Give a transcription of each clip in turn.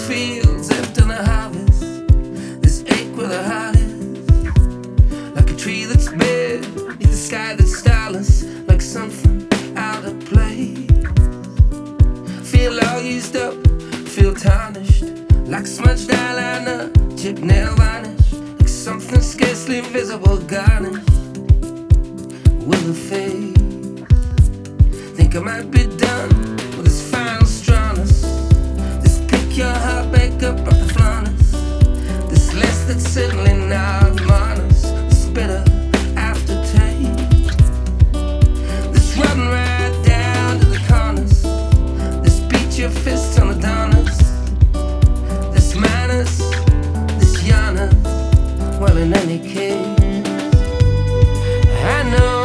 fields have done a harvest. This ache where the heart is, like a tree that's bare, beneath the sky that's starless, like something out of place. Feel all used up, feel tarnished, like smudged eyeliner, chipped nail varnish, like something scarcely visible, garnished with a face. Think I might be done with this final strongness, this pick your heart back up off the furnace, this less that's certainly not minus, this bitter aftertaste, this run right down to the corners, this beat your fists on the donors, this minus, this yana. Well, in any case, I know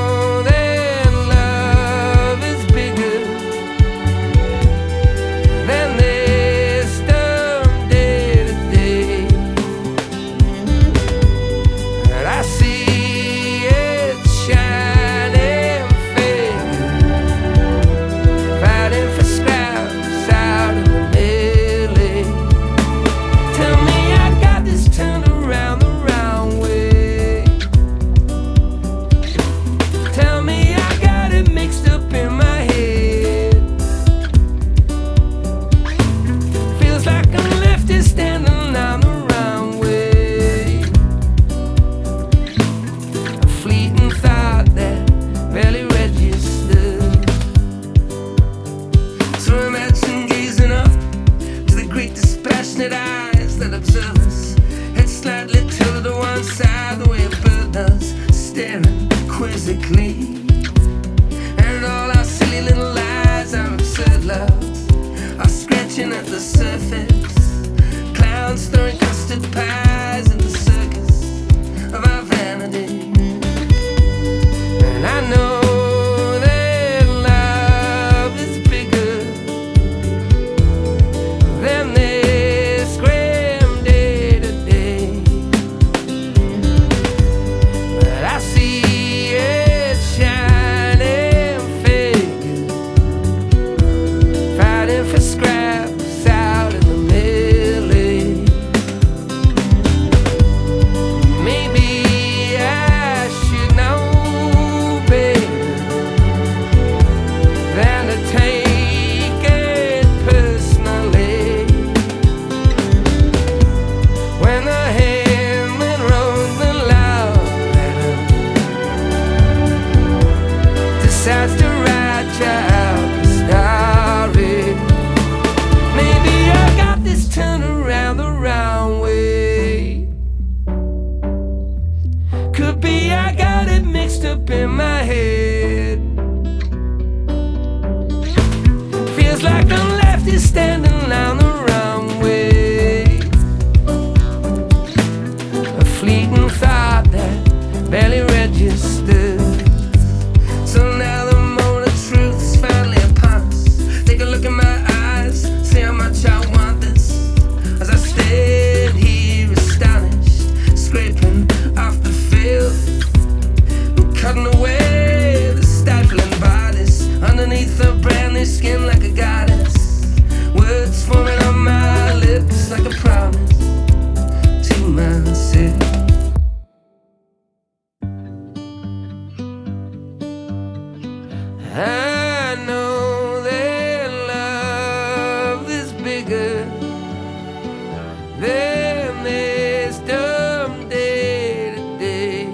eyes that observe us, head slightly tilted to one side, the way a bird does, staring quizzically. And all our silly little lies, our absurd loves, are scratching at the surface. Clowns throwing custard pies in the circus of our vanity. And I know decides to write you out the story. Maybe I got this turned around the wrong way. Could be I got it mixed up in my head. Feels like I'm left is standing on the wrong way. A fleeting thought that barely registered. So now the moment of truth is finally upon us. Take a look in my eyes, see how much I want this. As I stand here astonished, scraping off the filth, cutting away the stifling bodies underneath her brand new skin like a goddess. Words forming on my lips like a promise to myself. I know that love is bigger than this dumb day to day.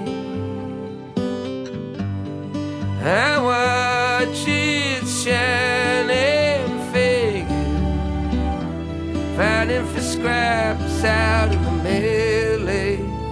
I watch it shining figure, fighting for scraps out of the melee.